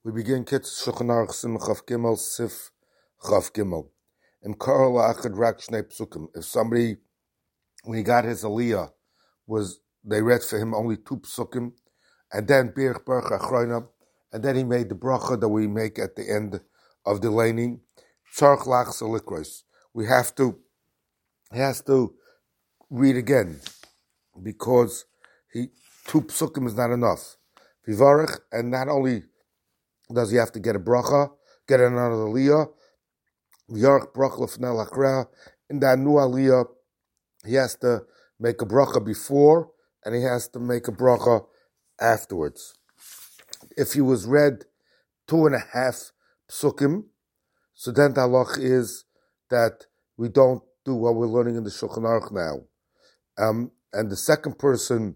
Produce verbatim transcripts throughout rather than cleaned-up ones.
We begin Kitz Shulchan Aruch Sim Chaf Gimel Sif Chaf Gimel. Im Karol Achad Rak Shnei Psukim. If somebody, when he got his Aliyah, was they read for him only two Psukim, and then Birch Baruch Achroinam, and then he made the bracha that we make at the end of the laning. Tzarch Lach Salikros. We have to, he has to read again, because he two Psukim is not enough. Vivarech, and not only does he have to get a bracha, get another aliyah, v'yarech bracha l'fnei l'achreya. In that new aliyah, he has to make a bracha before, and he has to make a bracha afterwards. If he was read two and a half psukim, so then the halach is that we don't do what we're learning in the Shulchan Aruch now. Um, and the second person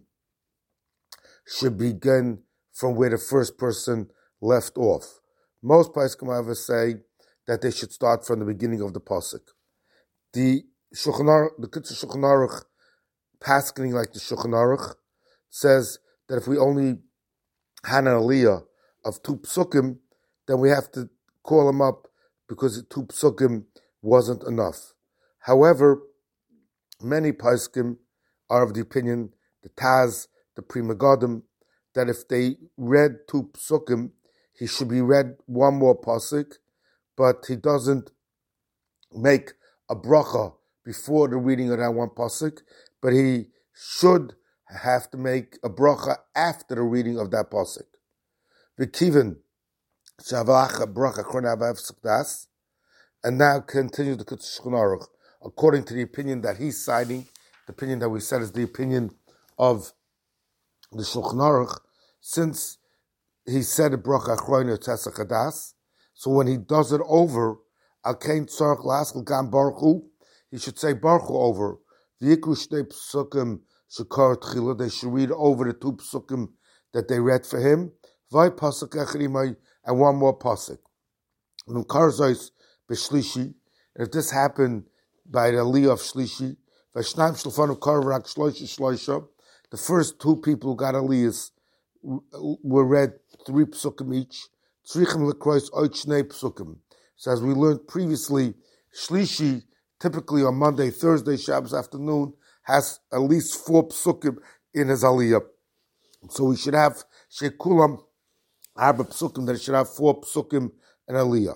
should begin from where the first person left off. Most poskim however say that they should start from the beginning of the pasuk. The Shulchan Aruch, the Kitzur Shulchan Aruch, paskening like the Shulchan Aruch, says that if we only had an aliyah of two psukim, then we have to call him up because two psukim wasn't enough. However, many poskim are of the opinion, the Taz, the Pri Megadim, that if they read two psukim, he should be read one more pasuk, but he doesn't make a bracha before the reading of that one pasuk, but he should have to make a bracha after the reading of that pasuk. V'kiven shavacha bracha chronavav, and now continue the Kitzur Shulchan Aruch according to the opinion that he's citing. The opinion that we said is the opinion of the Shulchan Aruch, since he said a bracha achroina tzesach hadas, so when he does it over, al kein tzarich laskel gam baruch hu, he should say baruch hu over. V'yikru shnei psukim shekar tchila, they should read over the two psukim that they read for him. V'ay pasuk echad imay, and one more pasuk. V'mkar zois b'shlishi, if this happened by the aliyah of shlishi, v'shnayim shlefanu kar rak shloisha shloisha, the first two people who got aliyahs were read three psukim each. Tzrichim lekrois oit shnei psukim. So as we learned previously, Shlishi, typically on Monday, Thursday, Shabbos afternoon, has at least four psukim in his aliyah. So we should have shekulam arba psukim, that it should have four psukim in aliyah.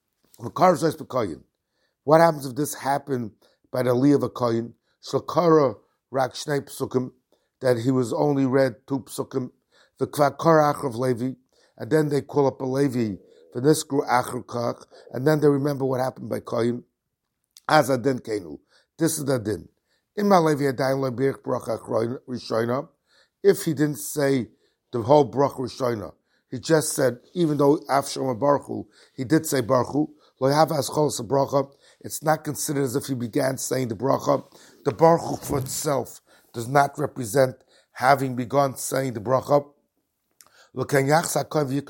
What happens if this happened by the aliyah of a kohen? Shlakara rak shnei psukim, that he was only read two psukim. The kvakar achrav Levi, and then they call up a Levi for this gru achar kach, and then they remember what happened by kohen. As adin kenu, this is the din. Ima Levi adayin lo birch bracha rishoina. If he didn't say the whole bracha rishoina, he just said, even though afsham baruch hu, he did say baruch hu, lo have as cholas bracha. It's not considered as if he began saying the bracha. The baruch hu for itself does not represent having begun saying the bracha. They should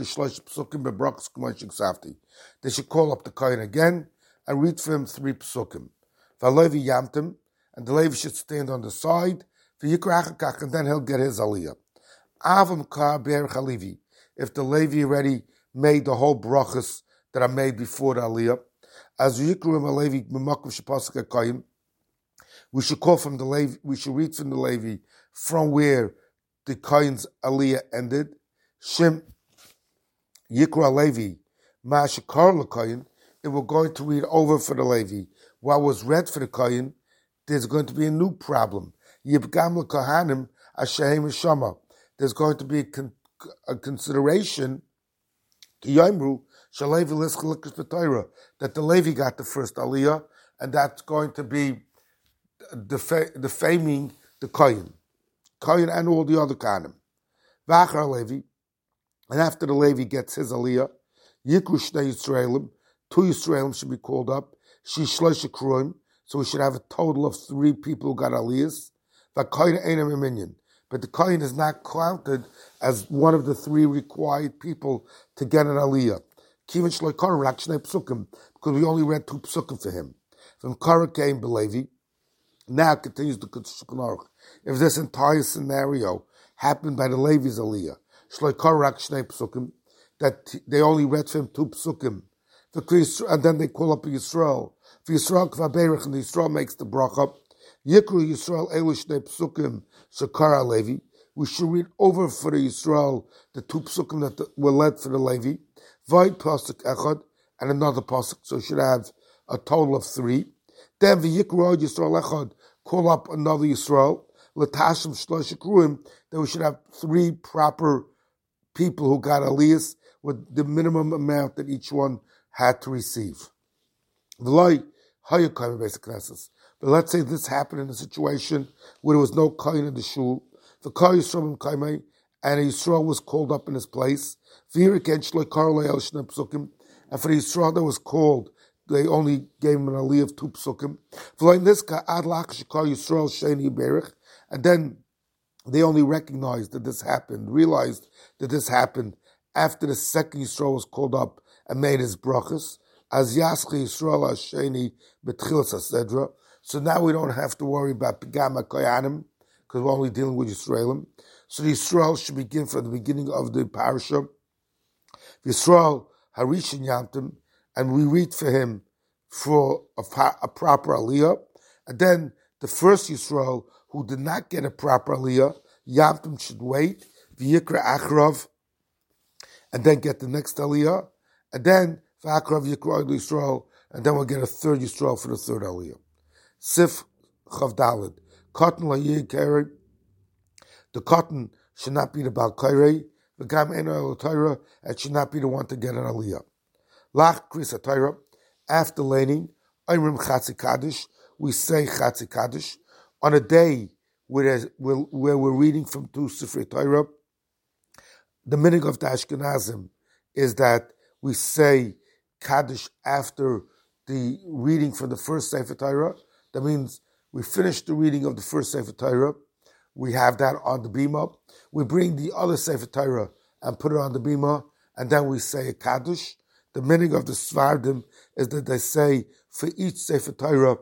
call up the kohen again and read for him three psukim. And the Levi should stand on the side, and then he'll get his aliyah. If the Levi already made the whole brachas that are made before the aliyah, as we should call from the Levi, we should read from the Levi from where the kohen's aliyah ended. Shim Yikra Levi Ma Shekar LeKoyin, if we're going to read over for the Levi what was read for the Koyin, there's going to be a new problem. Yibgam LeKohanim Ashehem Shama. There's going to be a, con- a consideration Yomru Shalevi Liskalikas B'Torah, that the Levi got the first Aliyah, and that's going to be defa- defaming the Koyin. Koyin and all the other Kahanim. V'achar Levi. And after the Levi gets his aliyah, Yikru Shnei Yisraelim, two Yisraelim should be called up, Shishloisha Kruim, so we should have a total of three people who got aliyahs. V'koyin Einam Minyan, but the koyin is not counted as one of the three required people to get an aliyah. Kivin Shloi Kara Rak Shnei Psukim, because we only read two psukim for him. From Kara came Belevi, now continues the Kitzur Shulchan Aruch. If this entire scenario happened by the Levi's aliyah, Shloi Kara Rak Shnei Psukim, that they only read for him two psukim. And then they call up Yisrael. For Yisrael kvaberich, and Yisrael makes the bracha. Yikru Yisrael elish ne psukim shekara Levi. We should read over for the Yisrael the two psukim that were led for the Levi. Vayit pasuk echad, and another pasuk. So we should have a total of three. Then v'yikru Yisrael echad, call up another Yisrael. L'tashim shlosh kruim, that we should have three proper people who got aliyas with the minimum amount that each one had to receive. But let's say this happened in a situation where there was no kohen in the shul. The kohen Yisrael kaimei, and Yisrael was called up in his place. And for the Yisrael that was called, they only gave him an aliyah of two psukim. And then they only recognized that this happened, realized that this happened after the second Yisrael was called up and made his brachas. As Yaschi Yisrael Hasheni B'tchilas HaSedra. So now we don't have to worry about Pegam HaKoyanim, because we're only dealing with Yisraelim. So the Yisrael should begin from the beginning of the parasha. Yisrael Harishin Yantim, and we read for him for a, a proper aliyah. And then the first Yisrael who did not get a proper aliyah, Yantim should wait, V'yikra Achrav, and then get the next aliyah. And then V'akrav Yikra Yisrael, and then we'll get a third Yisrael for the third aliyah. Sif Chav Daled. Cotton la Yikari. The cotton should not be the Balkairi. The Gam Eno Tyra, it should not be the one to get an aliyah. Lach Kris Tyra. After laning, Ayrim Chatzi Kaddish, we say Chatzi Kaddish. On a day where, where we're reading from two Sifrei Torah, the meaning of the Ashkenazim is that we say Kaddish after the reading from the first Sefer Torah. That means we finish the reading of the first Sefer Torah. We have that on the bima. We bring the other Sefer Torah and put it on the bima, and then we say a Kaddish. The meaning of the Svardim is that they say for each Sefer Torah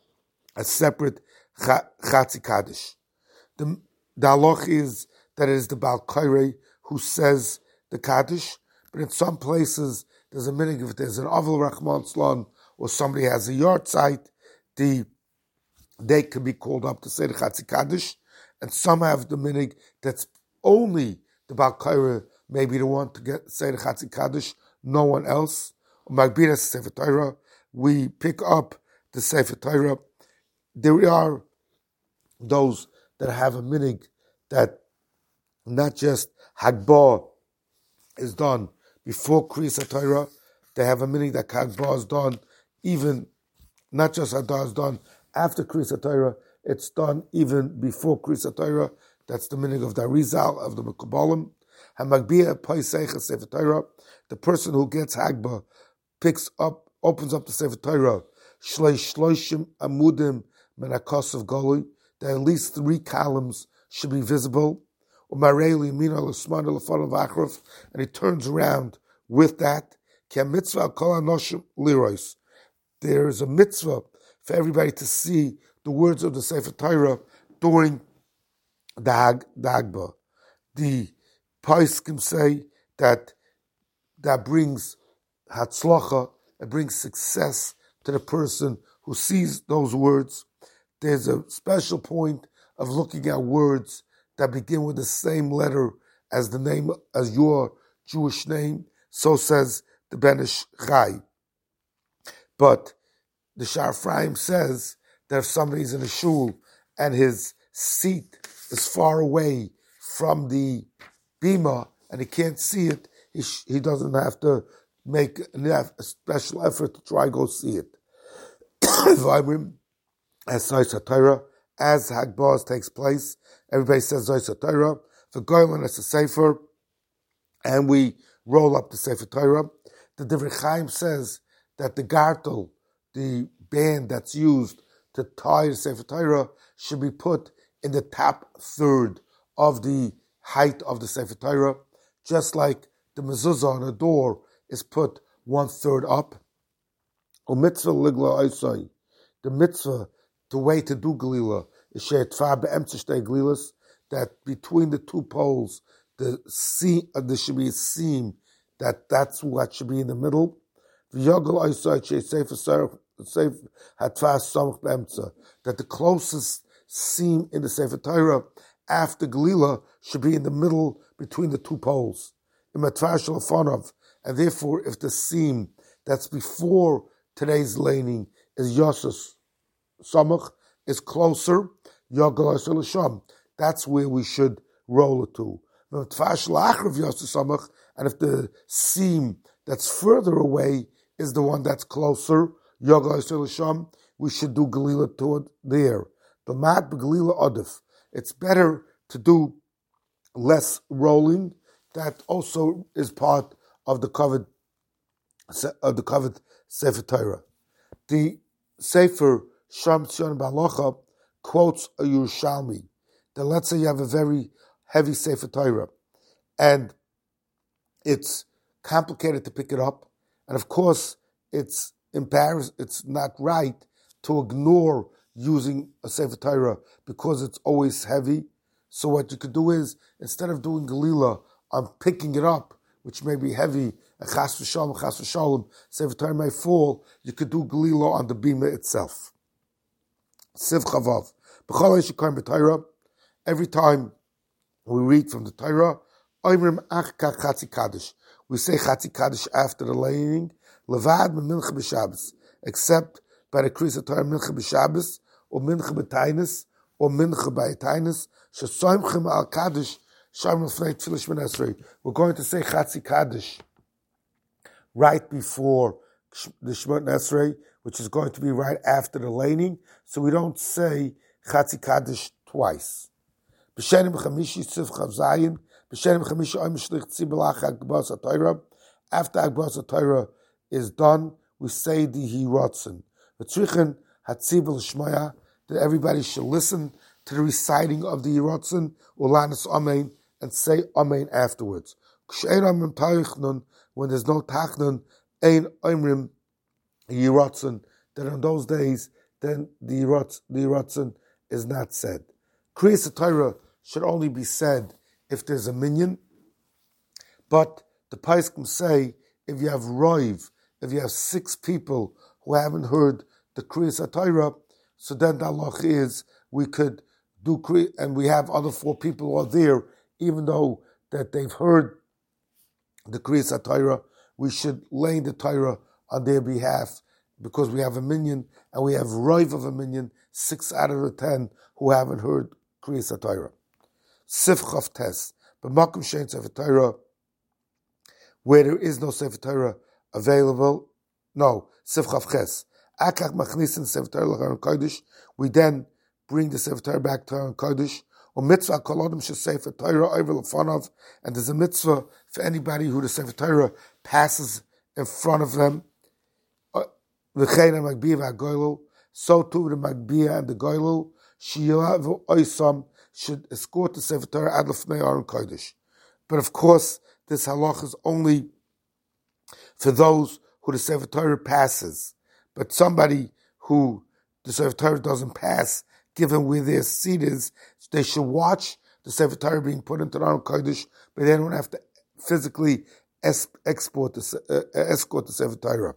a separate Chatzi Kaddish. The, the halach is that it is the Baal Kairei who says the Kaddish, but in some places there's a meaning if there's an Aval Rachman Slon or somebody has a yard site, the they can be called up to say the Chatzi Kaddish, and some have the meaning that's only the Baal Kairei may be the one to get say the Chatzi Kaddish, no one else. Magbiras Sefer Torah, we pick up the Sefer Torah. There are those that have a minig that not just Hagbah is done before Kriyas Torah, they have a minig that Hagbah is done even, not just Hagbah is done after Kriyas Torah, it's done even before Kriyas Torah. That's the minig of the Arizal, of the Mekubalim. Hamagbia Paiseicha Sefer Torah, the person who gets Hagbah picks up, opens up the Sefer Torah, Shleish Shloishim Amudim Menakos of Goli, that at least three columns should be visible. And he turns around with that. There is a mitzvah for everybody to see the words of the Sefer Torah during the Hagbah. The Paiskim say that that brings hatzlacha, it brings success to the person who sees those words. There's a special point of looking at words that begin with the same letter as the name, as your Jewish name. So says the Ben Ish Chai. But the Shar Ephraim says that if somebody's in a shul and his seat is far away from the bima and he can't see it, he, sh- he doesn't have to make a special effort to try to go see it. As Zois HaTorah, as Hagbaz takes place, everybody says Zois HaTorah. The Goylan is a Sefer, and we roll up the Sefer Torah. The Divrei Chaim says that the gartel, the band that's used to tie the Sefer Torah, should be put in the top third of the height of the Sefer Torah, just like the mezuzah on the door is put one third up. O mitzvah ligla oisai, the mitzvah, the way to do Galila is she'etfa be'emtza shtei Galilas, that between the two poles, the seam, uh, there should be a seam that that's what should be in the middle. That the closest seam in the Sefer Torah after Galila should be in the middle between the two poles. And therefore, if the seam that's before today's laning is Yosef Samach, is closer, that's where we should roll it to. And if the seam that's further away is the one that's closer, we should do Galila toward there. It's better to do less rolling. That also is part of the covered of the covered Sefer Torah. The Sefer Sham Tzion Balacha quotes a Yerushalmi that let's say you have a very heavy Sefer Torah and it's complicated to pick it up, and of course it's embarrassing, it's not right to ignore using a Sefer Torah because it's always heavy. So what you could do is, instead of doing Galila on picking it up, which may be heavy, a chas v'shalom, chas v'shalom, Sefer Torah may fall, you could do Galila on the bima itself. Siv Chavav. Every time we read from the Torah, we say Chatzi Kaddish after the laying, Levad Mincha b'Shabbos, except by the Kriyas Torah Mincha b'Shabbos, or Mincha b'Tainis, or Mincha b'Tainis, Shesoimchem al Kaddish, Sharm Lefnei Tefillah Shemona Esrei. We're going to say Chatzi Kaddish right before the Shemona Esrei, which is going to be right after the laning, so we don't say Chatzi Kaddish twice. B'Shenim Chamishi Siv Chav Zayin, B'Shenim Chamishi Oim Shlich Tzibelach Agbas HaTorah. After Agbas HaTorah is done, we say the Hirotzen. V'Tzrichen Hatzibel Shmoya, that everybody should listen to the reciting of the Hirotzen, Ulanis Amen, and say Amen afterwards. When there's no Tachnun, Ein Oimrim Hirotzen, that in those days, then the Hirotzen is not said. Kriyas Torah should only be said if there's a minyan, but the Paiskim say if you have roiv, if you have six people who haven't heard the Kriyas Torah, so then the halach is we could do Kriyas, and we have other four people who are there, even though that they've heard the Kriyas Torah, we should lay the Torah on their behalf because we have a minyan and we have roiv of a minyan, six out of the ten who haven't heard Kriyas Torah. Sif Chav Tes, but Makom Shein Sefer Torah, where there is no Sefer Torah available, no, Sif Chav Ches. Akach Machnisin Sefer Torah L'Aron Kodesh, we then bring the Sefer Torah back to Aron Kodesh, or mitzvah kol odom shesefer Torah over l'fanav, and there's a mitzvah for anybody who the Sefer Torah passes in front of them. V'chein ha-magbiyah v'ha-goylul, so too the magbiyah and the goylul, shiyav oisam should escort the Sefer Torah ad l'fnei Aron Kodesh. But of course, this halach is only for those who the Sefer Torah passes. But somebody who the Sefer Torah doesn't pass, given where their seat is, they should watch the Sefer Torah being put into the Aron Kodesh, but they don't have to physically es- export the, uh, escort the Sefer Torah.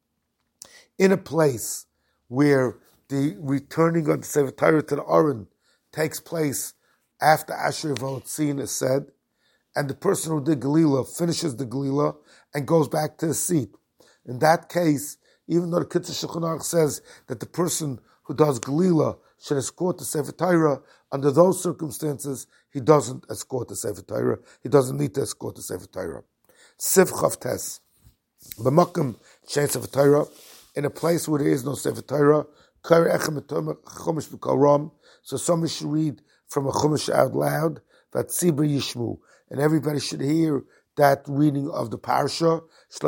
In a place where the returning of the Sefer Torah to the Aron takes place after Asher V'Otzin is said, and the person who did Galila finishes the Galila and goes back to his seat. In that case, even though the Kitzur Shulchan Aruch says that the person who does Galila should escort the Sefer Torah, under those circumstances, he doesn't escort the Sefer Torah. He doesn't need to escort the Sefer Torah. Siv Chav Tes. B'makom shein Sefer Torah, in a place where there is no Sefer Torah, so somebody should read from a Chumash out loud, that Tzibur Yishmu, and everybody should hear that reading of the Parsha,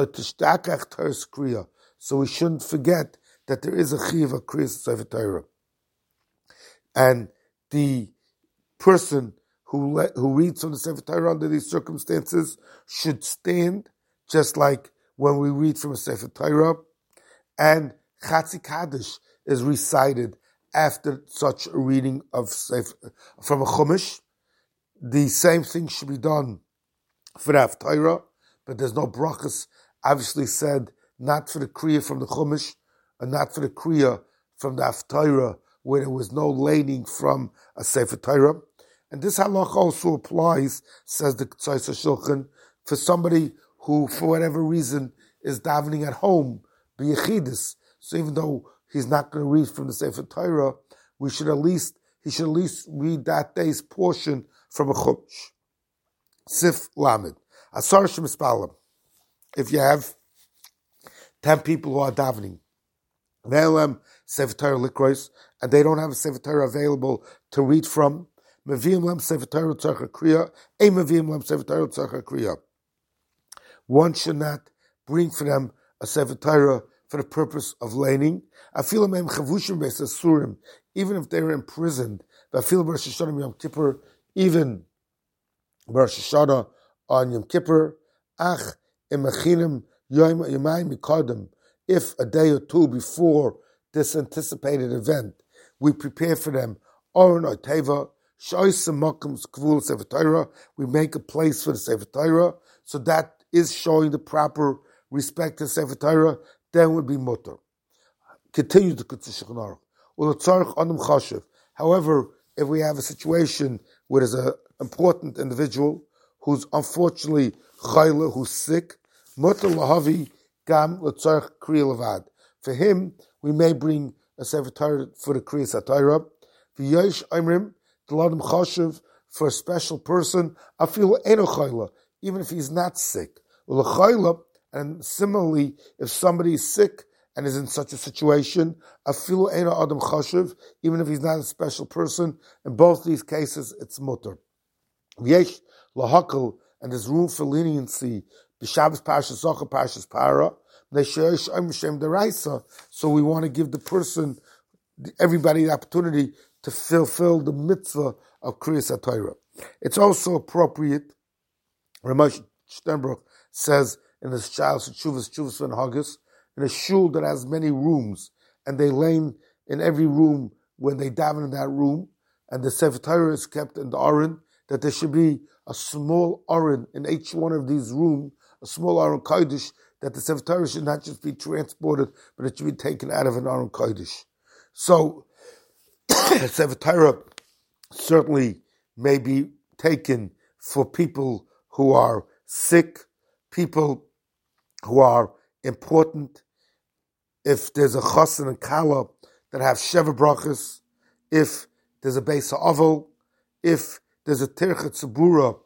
so we shouldn't forget that there is a Chiv of Kriyas Sefer Torah. And the person who le- who reads from the Sefer Torah under these circumstances should stand, just like when we read from a Sefer Torah, and Chatzi Kaddish is recited after such a reading of Sefer, from a Chumash. The same thing should be done for the Haftarah, but there's no brachas obviously said, not for the Kriya from the Chumash, and not for the Kriya from the Haftarah, where there was no laning from a Sefer Torah. And this halach also applies, says the Tzais HaShulchan, for somebody who, for whatever reason, is davening at home, b'yechidus. So even though he's not going to read from the Sefer Torah, we should at least, he should at least read that day's portion from a Chumash. Sif Lamed. Asar Shemispalim. If you have ten people who are davening, Ve'elem Sefer Torah Likros, and they don't have a Sefer Torah available to read from, Meviim Lem Sefer Torah Tzarcha Kriya, Ein Meviim Lem Sefer Torah Tzarcha Kriya. One should not bring for them a Sefer Torah for the purpose of laning. Afilu Meim Chavushim Beis Asurim, even if they were imprisoned. Afilu Rosh Hashanah Yom Kippur, even Rosh Hashanah on Yom Kippur. Ach Imachinim Yomayim Mikadem. If a day or two before this anticipated event, we prepare for them Oren or Teva, we make a place for the Sefer Torah, so that is showing the proper respect to Sefer Torah, then would be mutter. Continue to Shulchan Aruch. However, if we have a situation where there's an important individual who's unfortunately chayla, who's sick, mutter lahavi gam l'tzarich kriya levad. For him, we may bring a Sefer Torah for the Kriya Satira. V'yosh imrim L'adam chashuv, for a special person, afilu eno chayla, even if he's not sick. L'chayla, and similarly, if somebody is sick and is in such a situation, afilu eno adam chashuv, even if he's not a special person, in both these cases, it's mutter. V'yesh lahakal, and there's room for leniency, b'Shabbos Parshas Zochar, Parshas Para, Nesheyesh Omer Shem Deraisa, so we want to give the person, everybody the opportunity to fulfill the mitzvah of Kriyas HaTorah. It's also appropriate, Ramesh Sternbrook says in his Sha'os Teshuvos, Teshuvos Ben Haggis, in a shul that has many rooms, and they lane in every room when they daven in that room, and the Sefer Torah is kept in the Aron, that there should be a small Aron in each one of these rooms, a small Aron Kodesh, that the Sefer Torah should not just be transported, but it should be taken out of an Aron Kodesh. So, Sefer Torah certainly may be taken for people who are sick, people who are important. If there's a chassan and kala that have sheva brachas, if there's a beis ha'avel, if there's a tirchet tzibura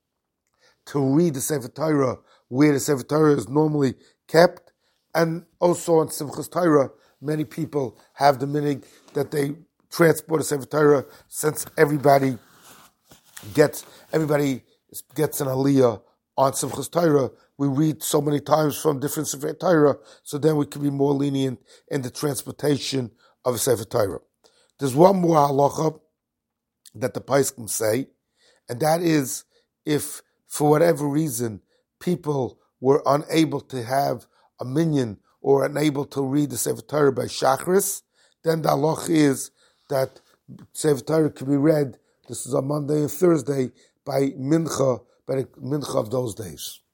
to read the Sefer Torah where the Sefer Torah is normally kept, and also on Simchas Torah, many people have the meaning that they transport a Sefer Torah, since everybody gets everybody gets an aliyah on Simchas Torah. We read so many times from different Sefer Torah, so then we can be more lenient in the transportation of a Sefer Torah. There's one more halacha that the Paiskim say, and that is if, for whatever reason, people were unable to have a minyan or unable to read the Sefer Torah by Shachris, then the halacha is that Sefer Torah can be read, this is on Monday and Thursday, by Mincha, by the Mincha of those days.